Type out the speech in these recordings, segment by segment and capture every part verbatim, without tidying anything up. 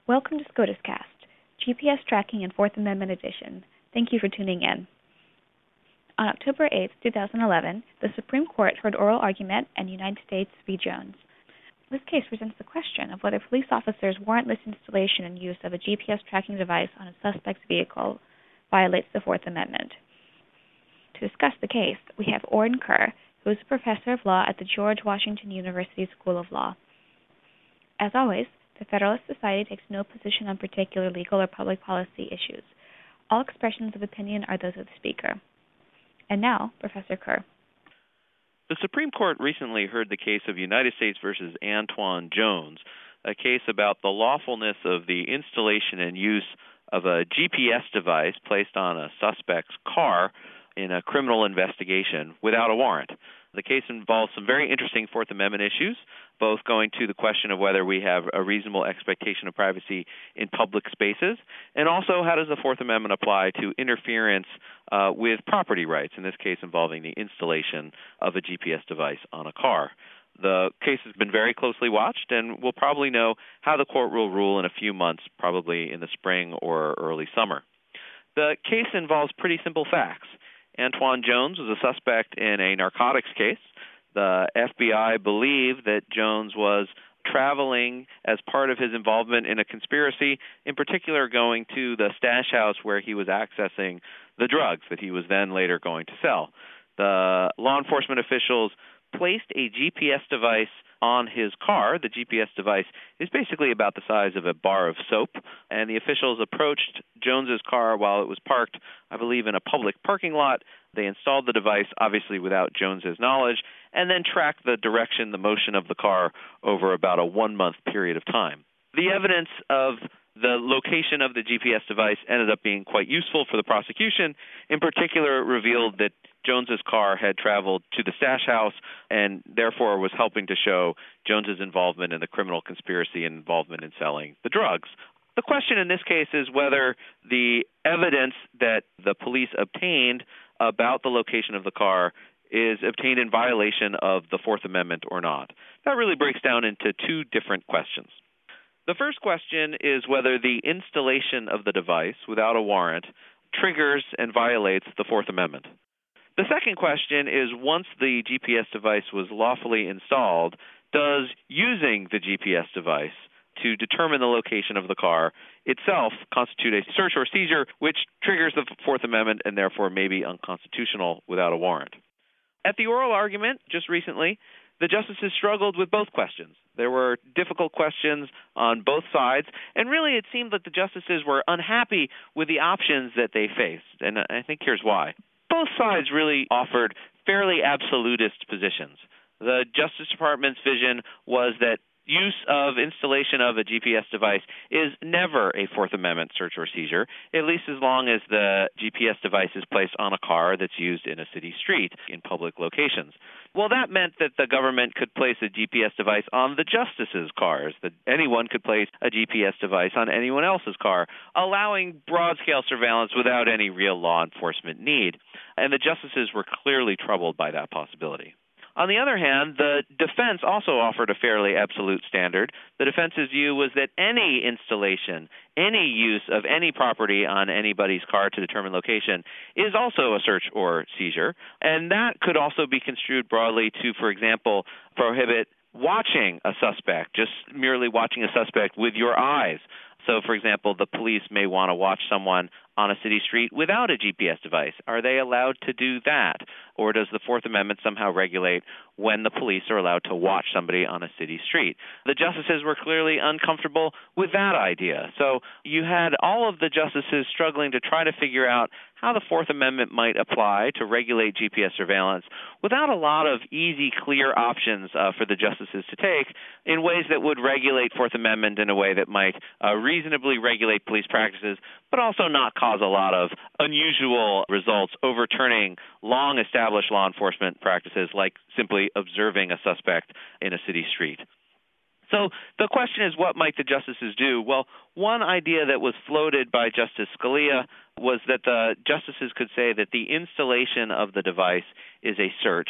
Welcome to SCOTUScast, G P S Tracking and Fourth Amendment Edition. Thank you for tuning in. On October eighth, two thousand eleven, the Supreme Court heard oral argument in United States v. Jones. This case presents the question of whether police officers' warrantless installation and use of a G P S tracking device on a suspect's vehicle violates the Fourth Amendment. To discuss the case, we have Orrin Kerr, who is a professor of law at the George Washington University School of Law. As always, the Federalist Society takes no position on particular legal or public policy issues. All expressions of opinion are those of the speaker. And now, Professor Kerr. The Supreme Court recently heard the case of United States versus Antwon Jones, a case about the lawfulness of the installation and use of a G P S device placed on a suspect's car in a criminal investigation without a warrant. The case involves some very interesting Fourth Amendment issues, both going to the question of whether we have a reasonable expectation of privacy in public spaces, and also how does the Fourth Amendment apply to interference uh, with property rights, in this case involving the installation of a G P S device on a car. The case has been very closely watched, and we'll probably know how the court will rule in a few months, probably in the spring or early summer. The case involves pretty simple facts. Antwon Jones was a suspect in a narcotics case. The F B I believed that Jones was traveling as part of his involvement in a conspiracy, in particular going to the stash house where he was accessing the drugs that he was then later going to sell. The law enforcement officials placed a G P S device on his car. The G P S device is basically about the size of a bar of soap, and the officials approached Jones's car while it was parked, I believe, in a public parking lot. They installed the device, obviously without Jones's knowledge, and then tracked the direction, the motion of the car over about a one-month period of time. The evidence of the location of the G P S device ended up being quite useful for the prosecution. In particular, it revealed that Jones's car had traveled to the stash house and therefore was helping to show Jones's involvement in the criminal conspiracy and involvement in selling the drugs. The question in this case is whether the evidence that the police obtained about the location of the car is obtained in violation of the Fourth Amendment or not. That really breaks down into two different questions. The first question is whether the installation of the device without a warrant triggers and violates the Fourth Amendment. The second question is, once the G P S device was lawfully installed, does using the G P S device to determine the location of the car itself constitute a search or seizure, which triggers the Fourth Amendment and therefore may be unconstitutional without a warrant? At the oral argument just recently, the justices struggled with both questions. There were difficult questions on both sides, and really it seemed that the justices were unhappy with the options that they faced, and I think here's why. Both sides really offered fairly absolutist positions. The Justice Department's vision was that use of installation of a G P S device is never a Fourth Amendment search or seizure, at least as long as the G P S device is placed on a car that's used in a city street in public locations. Well, that meant that the government could place a G P S device on the justices' cars, that anyone could place a G P S device on anyone else's car, allowing broad-scale surveillance without any real law enforcement need. And the justices were clearly troubled by that possibility. On the other hand, the defense also offered a fairly absolute standard. The defense's view was that any installation, any use of any property on anybody's car to determine location is also a search or seizure, and that could also be construed broadly to, for example, prohibit watching a suspect, just merely watching a suspect with your eyes. So, for example, the police may want to watch someone on a city street without a G P S device. Are they allowed to do that? Or does the Fourth Amendment somehow regulate when the police are allowed to watch somebody on a city street? The justices were clearly uncomfortable with that idea. So you had all of the justices struggling to try to figure out how the Fourth Amendment might apply to regulate G P S surveillance without a lot of easy, clear options uh, for the justices to take in ways that would regulate Fourth Amendment in a way that might uh, reasonably regulate police practices, but also not cause a lot of unusual results, overturning long-established law enforcement practices like simply observing a suspect in a city street. So the question is, what might the justices do? Well, one idea that was floated by Justice Scalia was that the justices could say that the installation of the device is a search.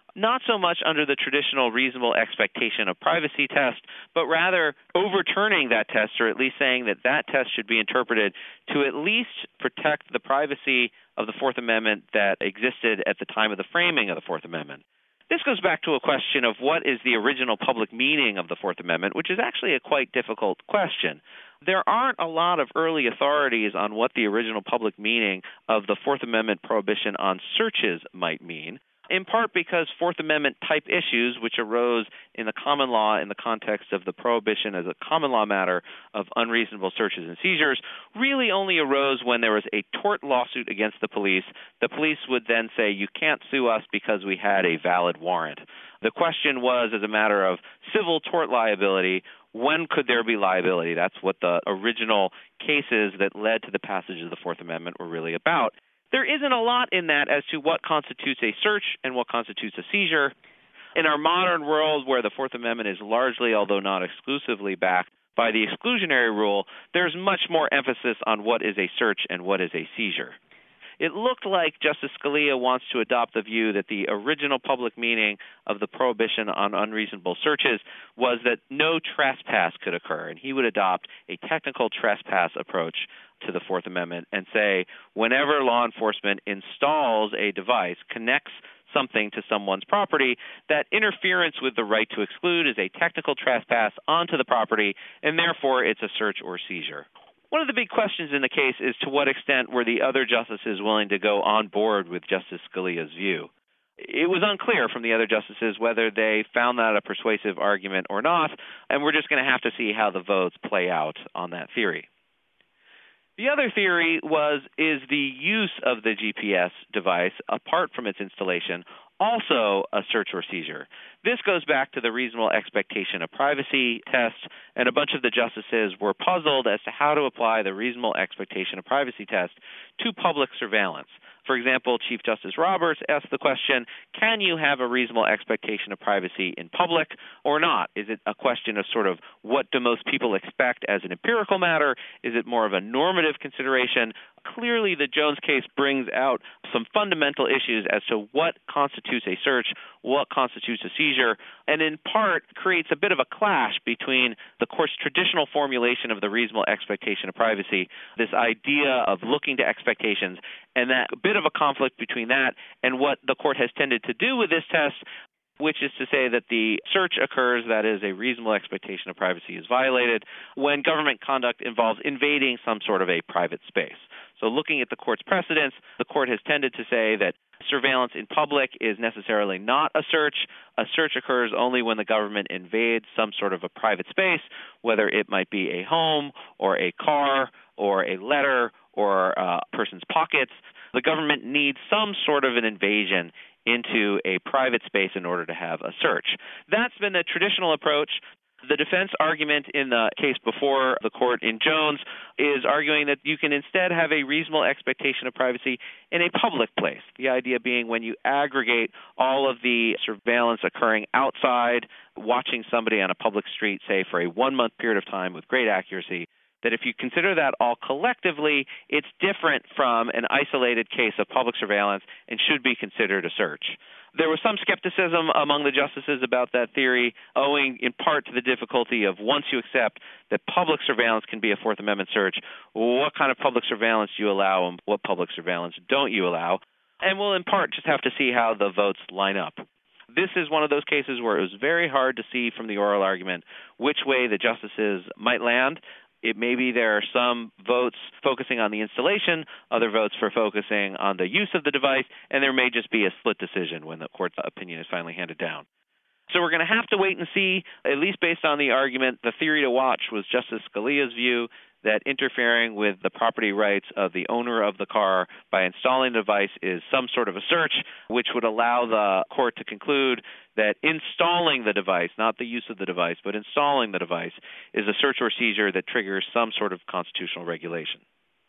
not so much under the traditional reasonable expectation of privacy test, but rather overturning that test, or at least saying that that test should be interpreted to at least protect the privacy of the Fourth Amendment that existed at the time of the framing of the Fourth Amendment. This goes back to a question of what is the original public meaning of the Fourth Amendment, which is actually a quite difficult question. There aren't a lot of early authorities on what the original public meaning of the Fourth Amendment prohibition on searches might mean, in part because Fourth Amendment type issues, which arose in the common law in the context of the prohibition as a common law matter of unreasonable searches and seizures, really only arose when there was a tort lawsuit against the police. The police would then say, you can't sue us because we had a valid warrant. The question was, as a matter of civil tort liability, when could there be liability? That's what the original cases that led to the passage of the Fourth Amendment were really about. There isn't a lot in that as to what constitutes a search and what constitutes a seizure. In our modern world, where the Fourth Amendment is largely, although not exclusively, backed by the exclusionary rule, there's much more emphasis on what is a search and what is a seizure. It looked like Justice Scalia wants to adopt the view that the original public meaning of the prohibition on unreasonable searches was that no trespass could occur, and he would adopt a technical trespass approach to the Fourth Amendment and say whenever law enforcement installs a device, connects something to someone's property, that interference with the right to exclude is a technical trespass onto the property, and therefore it's a search or seizure. One of the big questions in the case is to what extent were the other justices willing to go on board with Justice Scalia's view. It was unclear from the other justices whether they found that a persuasive argument or not, and we're just going to have to see how the votes play out on that theory. The other theory was, is the use of the G P S device, apart from its installation, also a search or seizure? This goes back to the reasonable expectation of privacy test, and a bunch of the justices were puzzled as to how to apply the reasonable expectation of privacy test to public surveillance. For example, Chief Justice Roberts asked the question, can you have a reasonable expectation of privacy in public or not? Is it a question of sort of what do most people expect as an empirical matter? Is it more of a normative consideration? Clearly, the Jones case brings out some fundamental issues as to what constitutes a search, what constitutes a seizure, and in part creates a bit of a clash between the court's traditional formulation of the reasonable expectation of privacy, this idea of looking to expectations, and that bit of a conflict between that and what the court has tended to do with this test, which is to say that the search occurs, that is, a reasonable expectation of privacy is violated, when government conduct involves invading some sort of a private space. So looking at the court's precedents, the court has tended to say that surveillance in public is necessarily not a search. A search occurs only when the government invades some sort of a private space, whether it might be a home or a car or a letter or a person's pockets. The government needs some sort of an invasion into a private space in order to have a search. That's been the traditional approach. The defense argument in the case before the court in Jones is arguing that you can instead have a reasonable expectation of privacy in a public place. The idea being when you aggregate all of the surveillance occurring outside, watching somebody on a public street, say, for a one-month period of time with great accuracy, that if you consider that all collectively, it's different from an isolated case of public surveillance and should be considered a search. There was some skepticism among the justices about that theory, owing in part to the difficulty of once you accept that public surveillance can be a Fourth Amendment search, what kind of public surveillance do you allow and what public surveillance don't you allow? And we'll in part just have to see how the votes line up. This is one of those cases where it was very hard to see from the oral argument which way the justices might land. It may be there are some votes focusing on the installation, other votes for focusing on the use of the device, and there may just be a split decision when the court's opinion is finally handed down. So we're going to have to wait and see, at least based on the argument. The theory to watch was Justice Scalia's view that interfering with the property rights of the owner of the car by installing the device is some sort of a search, which would allow the court to conclude that installing the device, not the use of the device, but installing the device, is a search or seizure that triggers some sort of constitutional regulation.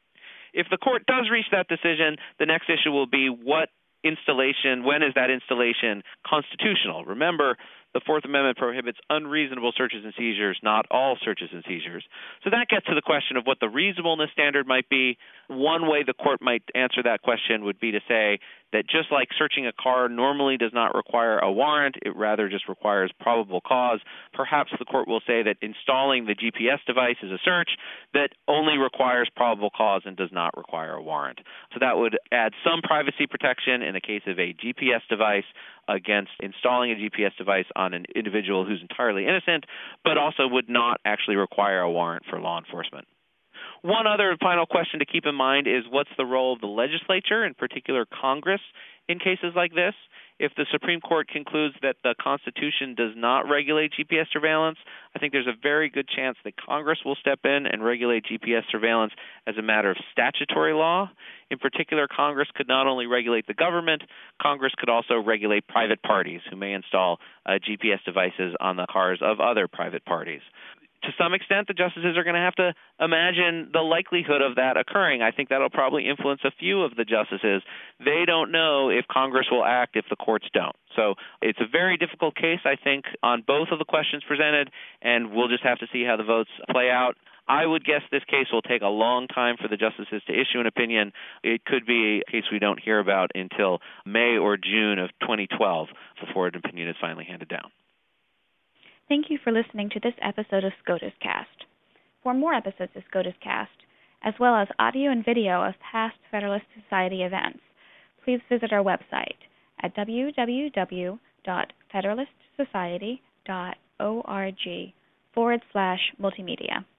If the court does reach that decision, the next issue will be what installation, when is that installation constitutional? Remember, the Fourth Amendment prohibits unreasonable searches and seizures, not all searches and seizures. So that gets to the question of what the reasonableness standard might be. One way the court might answer that question would be to say, that just like searching a car normally does not require a warrant, it rather just requires probable cause, perhaps the court will say that installing the G P S device is a search that only requires probable cause and does not require a warrant. So that would add some privacy protection in the case of a G P S device against installing a G P S device on an individual who's entirely innocent, but also would not actually require a warrant for law enforcement. One other final question to keep in mind is what's the role of the legislature, in particular Congress, in cases like this? If the Supreme Court concludes that the Constitution does not regulate G P S surveillance, I think there's a very good chance that Congress will step in and regulate G P S surveillance as a matter of statutory law. In particular, Congress could not only regulate the government, Congress could also regulate private parties who may install uh, G P S devices on the cars of other private parties. To some extent, the justices are going to have to imagine the likelihood of that occurring. I think that will probably influence a few of the justices. They don't know if Congress will act if the courts don't. So it's a very difficult case, I think, on both of the questions presented, and we'll just have to see how the votes play out. I would guess this case will take a long time for the justices to issue an opinion. It could be a case we don't hear about until May or June of twenty twelve before an opinion is finally handed down. Thank you for listening to this episode of SCOTUS Cast. For more episodes of SCOTUS Cast, as well as audio and video of past Federalist Society events, please visit our website at w w w dot federalist society dot org forward slash multimedia.